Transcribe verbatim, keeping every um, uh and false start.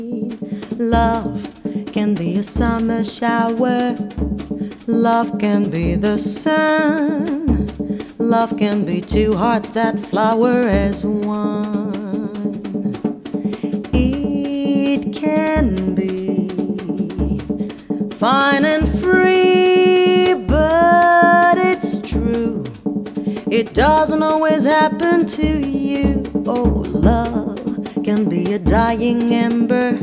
Love can be a summer shower. Love can be the sun. Love can be two hearts that flower as one. It can be fine and free, but it's true, it doesn't always happen to you. Oh, love can be a dying ember.